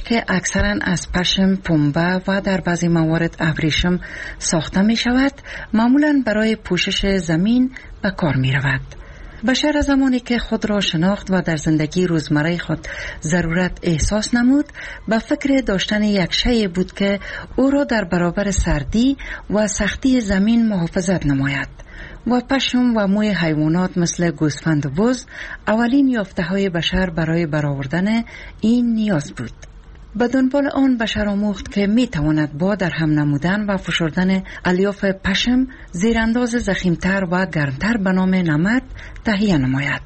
که اکثرا از پشم، پنبه و در بعضی موارد ابریشم ساخته می شود معمولا برای پوشش زمین به کار می رود. بشر از زمانی که خود را شناخت و در زندگی روزمره خود ضرورت احساس نمود به فکر داشتن یک شیء بود که او را در برابر سردی و سختی زمین محافظت نماید و پشم و موی حیوانات مثل گوسفند و بز اولین یافته های بشر برای برآوردن این نیاز بود. به دنبال آن بشر آموخت که می تواند با در هم نمودن و فشردن الیاف پشم زیرانداز ضخیمتر و گرمتر به نام نمد تهیه نماید.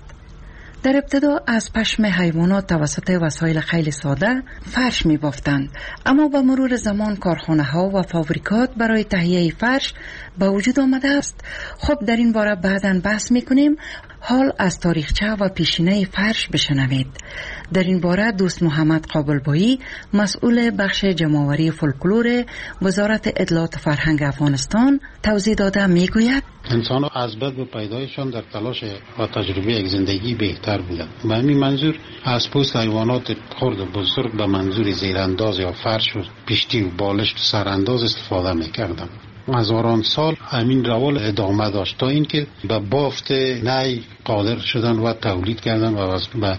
در ابتدا از پشم حیوانات توسط وسایل خیلی ساده فرش می بافتند، اما با مرور زمان کارخانه ها و فابریکات برای تهیه فرش به وجود آمده است. خب در این باره بعداً بحث می کنیم. حال از تاریخچه و پیشینه فرش بشنوید. در این باره دوست محمد قابلبایی، مسئول بخش جمع‌آوری فولکلور وزارت اطلاعات فرهنگ افغانستان توضیح داده میگوید انسان ها از بد به پیدایشان در تلاش و تجربه یک زندگی بهتر بودند. به همین منظور از پوست حیوانات خرد و بزرگ به منظور زیرانداز یا فرش و پشتی و بالشت و سرانداز استفاده میکردند. هزاران سال همین روال ادامه داشت تا اینکه به بافت نی قادر شدن و تولید کردن و به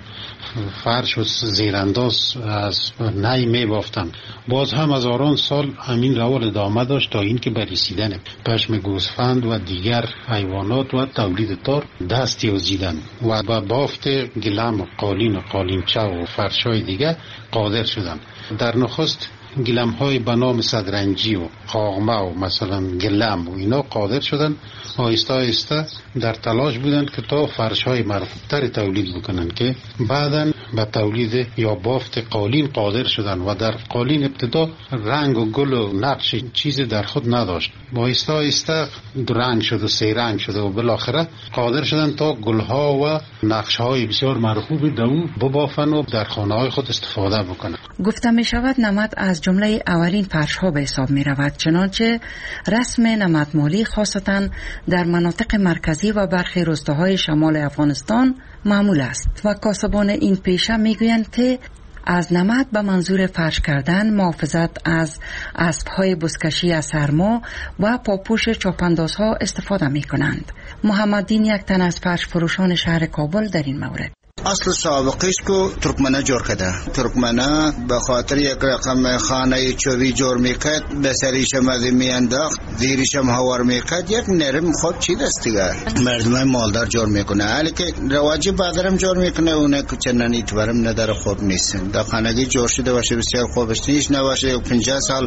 فرش و زیرانداز از نی می بافتن. باز هم هزاران سال همین روال ادامه داشت تا اینکه به رسیدن پشم گوسفند و دیگر حیوانات و تولید تار دست یازیدن و به بافت گلم و قالین و قالینچه و فرشای دیگر قادر شدن. در نخست گلم های به نام صدرنجی و قاغمه و مثلا گلم و اینا قادر شدن، آهسته آهسته در تلاش بودند که تا فرش های مرغوبتر تولید بکنن که بعداً به تولید یا بافت قالین قادر شدن و در قالین ابتدا رنگ و گل و نقش چیز در خود نداشت. آهسته آهسته دو رنگ شد و سه رنگ شد و بالاخره قادر شدن تا گل ها و نقش های بسیار مرغوب دو ببافن و در خانه های خود استفاده بکنن. گفته می شود نمد از جمله اولین فرش ها به حساب می رود، چنانچه رسم نمدمالی خاصتاً در مناطق مرکزی و برخی روستاهای شمال افغانستان معمول است و کاسبان این پیشه می گویند که از نمد به منظور فرش کردن، محافظت از اسب‌های بزکشی از سرما و پاپوش چاپاندازها استفاده می کنند. محمدین یک تن از فرش فروشان شهر کابل در این مورد اصل سابقش کو ترکمنه جور کرده. ترکمنه به خاطر یک رقم خانه چوبی جور میکرد، به سریش مزی میانداخت، زیرش هم هوار میکرد، یک نرم خود چی دست دیگه مردم مالدار جور میکنه. حالی که رواجی بادرم جور میکنه اونه که چنانی تورم نداره خوب نیستن. در خانگی جور شده باشه بسیار خوبش نیست نباشه 50 سال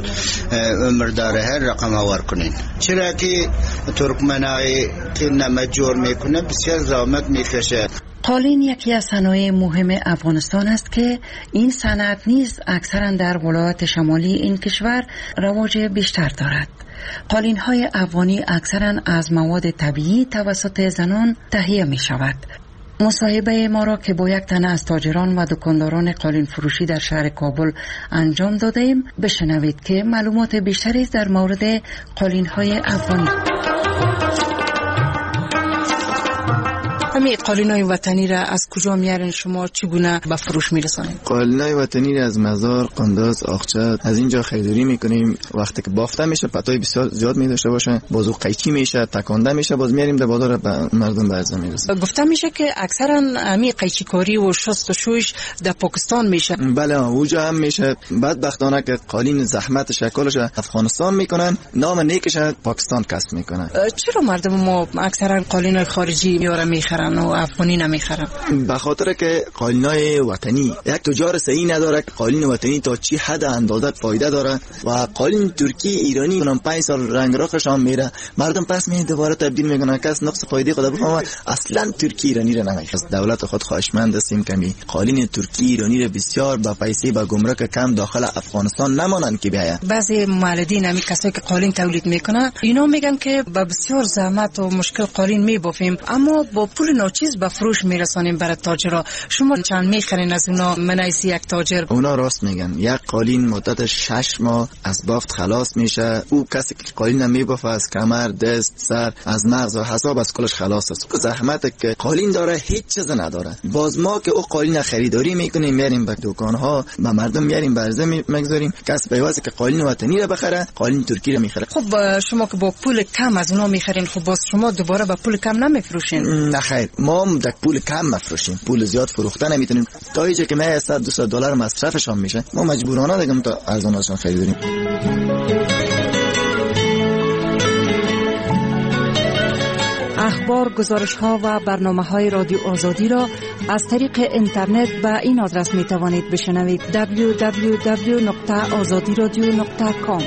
عمر داره هر رقم هوار کنین. چرا که ترکمنه که نمد جور میکنه بسیار زحمت میکشه. قالین یکی از صنایع مهم افغانستان است که این صنعت نیز اکثرا در ولایات شمالی این کشور رواج بیشتر دارد. قالین های افغانی اکثرا از مواد طبیعی توسط زنان تهیه می شود. مصاحبه ما را که با یک تن از تاجران و دکانداران قالین فروشی در شهر کابل انجام دادیم بشنوید که معلومات بیشتری در مورد قالین های افغانی. همین قالینای وطنی را از کجا میارین شما، چگونه به فروش میرسانید؟ قالینای وطنی را از مزار، قنداز، آخچه از اینجا خریداری میکنیم. وقتی که بافته میشه پتوی بسیار زیاد میداشته باشه، بازو قیچی میشه، تکانده میشه، باز میاریم در بازار به مردم برزه میرسه. گفته میشه که اکثرا همین قیچی کاری و شست و شویش در پاکستان میشه. بله اونجا هم میشه. بدبختانه که قالین زحمت شکلش افغانستان میکنن، نام نیکش پاکستان کسب میکنن. چرا مردم ما اکثرا قالینای خارجی میاره میخرن و افغانی نمیخرم؟ به خاطر که قالینای وطنی یک تجار صحیح نداره که قالین وطنی تا چی حد اندازه فایده داره و قالین ترکی ایرانی اونم 5 سال رنگ راخش هم میره، مردم پس می دوباره تبدیل میکنن. کس نقص فایده خود بفهمه اصلا ترکی ایرانی را نمیخره. دولت خود خواهشمند هستیم کمی قالین ترکی ایرانی را بسیار با پیسه با گمرک کم داخل افغانستان نمانن که بیاید. بعضی مولدین همین کسایی که قالین تولید میکنن اینا میگن که با بسیار زحمت و مشکل قالین میبافیم، اما با پول ناچیز به فروش میرسانیم برای تاجرها. شما چند میخرین از اونا منایس یک تاجر؟ اونا راست میگن، یک قالین مدت 6 ماه از بافت خلاص میشه. او کسی که قالین میبافه از کمر، دست، سر، از مغز و حساب از کلش خلاص است. زحمت که قالین داره هیچ چیز نداره. باز ما که او قالین خریداری میکنیم، میاریم به دکانها، به مردم میاریم برزه میگذاریم. کس پیواسته که قالین وطنی را بخره، قالین ترکی را میخره. خب شما که با پول کم از اونا میخرین، خب باز شما دوباره با پول کم نمیفروشین؟ نه خیر، ما در پول کم مفروشیم، پول زیاد فروخته نمیتونیم. تا اینجا که ما $100-200 مصرفشان میشه، ما مجبورانه دیگه تا ارزانشان خریداریم. اخبار، گزارش‌ها و برنامه‌های رادیو آزادی را از طریق اینترنت به این آدرس می‌توانید بشنوید: www.azadiradio.com.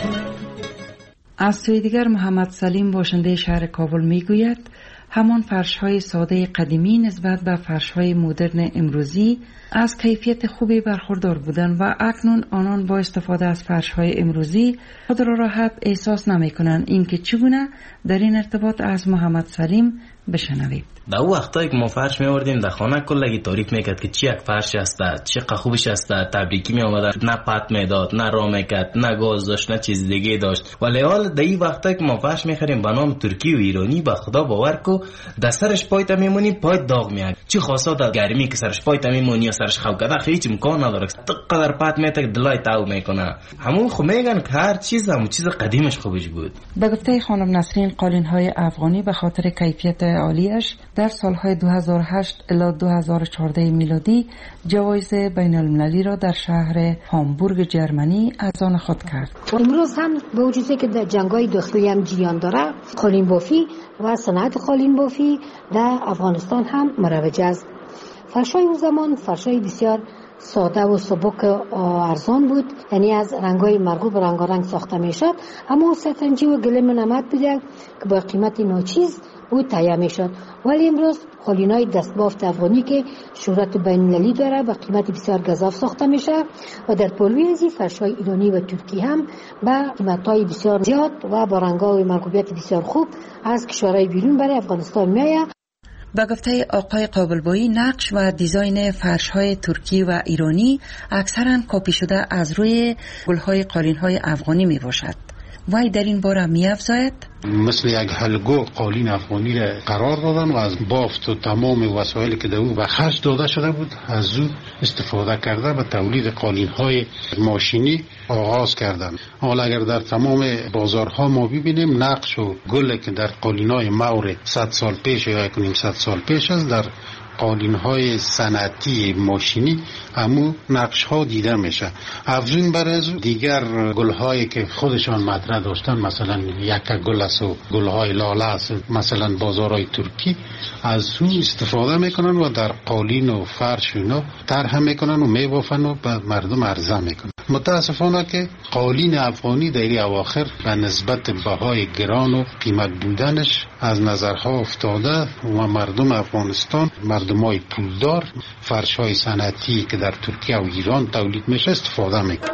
از سوی دیگر محمد سلیم باشنده شهر کابل میگوید همان فرش‌های ساده قدیمی نسبت به فرش‌های مدرن امروزی از کیفیت خوبی برخوردار بودند و اکنون آنان با استفاده از فرش‌های امروزی خود را راحت احساس نمی‌کنند. اینکه چگونه در این ارتباط از محمد سلیم بشنوید. در او وقتایی که ما فرش می‌آوردیم در خانه کلگی تعریف میکرد که چی یک فرش است، چقدر خوبش است، تبریکی می‌آمد، نه پت میداد، نه راه میکرد، نه گاز داشت، نه چیز دیگه داشت. ولی حال در این وقتایی که ما فرش می‌خریم به نام ترکی و ایرانی، به خدا باور کو در سرش پایت میمونی، پای داغ میاد. چی خاصا در گرمی که سرش پایت میمونی یا سرش خواب کرده هیچ امکان نداره. قدر پت میته دلای تاو میکنه. همون خو میگن که هر چیز همون چیز قدیمش خوبش بود. به گفته خانم نسرین، قالین‌های افغانی به خاطر کیفیت عالیش در سالهای 2008 الی 2014 میلادی جوایز بین المللی را در شهر هامبورگ جرمنی از آن خود کرد. امروز هم به وجودی که در جنگ‌های داخلی هم جریان داره، قالین بافی و صنعت قالین بافی در افغانستان هم مروج است. فرشای اون زمان فرشای بسیار ساده و سبک ارزان بود، یعنی از رنگ‌های مرغوب رنگارنگ ساخته میشد، اما ستنجی و گلیم نمد بوده که با قیمت ناچیز بود تهیه میشد. ولی امروز قالین‌های دستبافت افغانی که شهرت بین‌المللی داره با قیمت بسیار گزاف ساخته میشه و در پلوی از فرش‌های ایرانی و ترکی هم با قیمت‌های بسیار زیاد و با رنگ‌های مرغوبیت بسیار خوب از کشورهای بیرون برای افغانستان میآید. با گفته آقای قابلبایی، نقش و دیزاین فرش‌های ترکی و ایرانی اکثراً کپی شده از روی گل‌های قالین‌های افغانی میباشد. وای در این باره می‌افزاید مثل یک حلقو قالین افغانی را قرار دادن و از بافت و تمام وسایلی که در او به خرج داده شده بود از او استفاده کرده و تولید قالین‌های ماشینی آغاز کردن. حالا اگر در تمام بازارها ما ببینیم نقش و گلی که در قالین‌های مور 100 سال پیش یا 100 سال پیش است، در قالین‌های صنعتی ماشینی همو نقش‌ها دیده میشه. افزون بر از دیگر گل‌هایی که خودشان مطرح داشتن، مثلا یک گل است و گل‌های لاله است، مثلا بازارهای ترکی از او استفاده میکنن و در قالین و فرش اینا طرح میکنن و میبافن و به مردم عرضه میکنن. متاسفانه که قالین افغانی در اواخر به نسبت بهای گران و قیمت بودنش از نظرها افتاده و مردم افغانستان، مردمای پولدار، فرش‌های صنعتی که در ترکیه و ایران تولید میشه استفاده میکنه.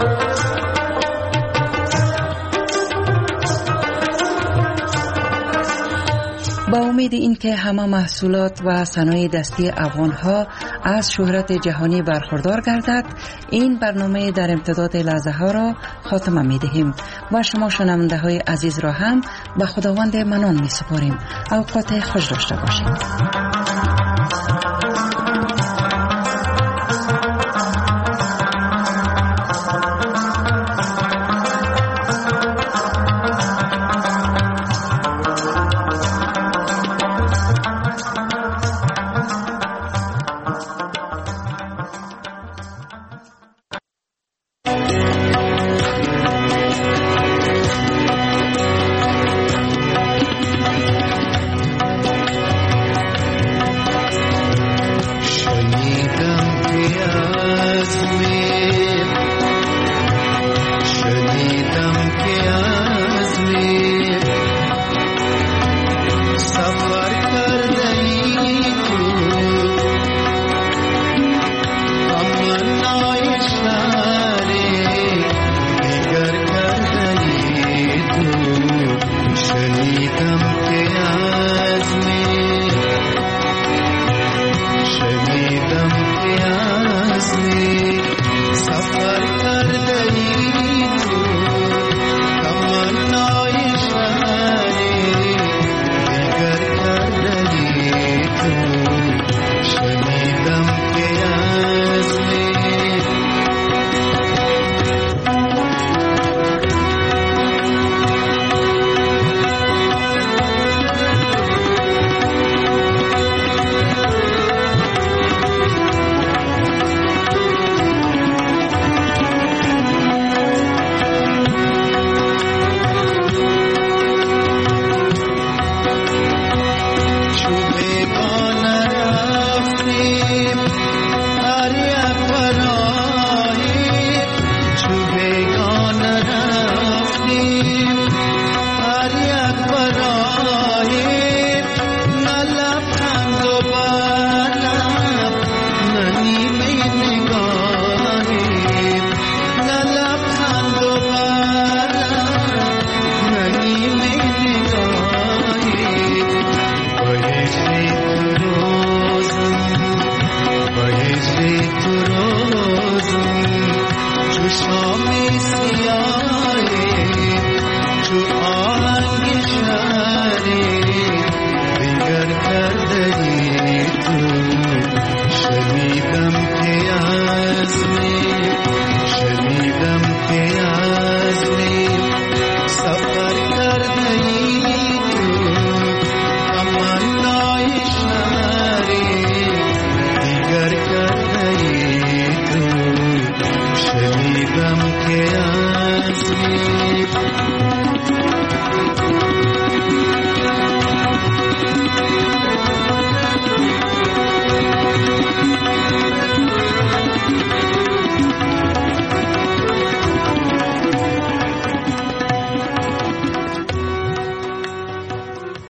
با امید اینکه همه محصولات و صنایع دستی افغان‌ها از شهرت جهانی برخوردار گردد، این برنامه در امتداد لحظه ها را خاتمه می دهیم و شما شنونده های عزیز را هم به خداوند منان می سپاریم. اوقات خوش داشته باشید.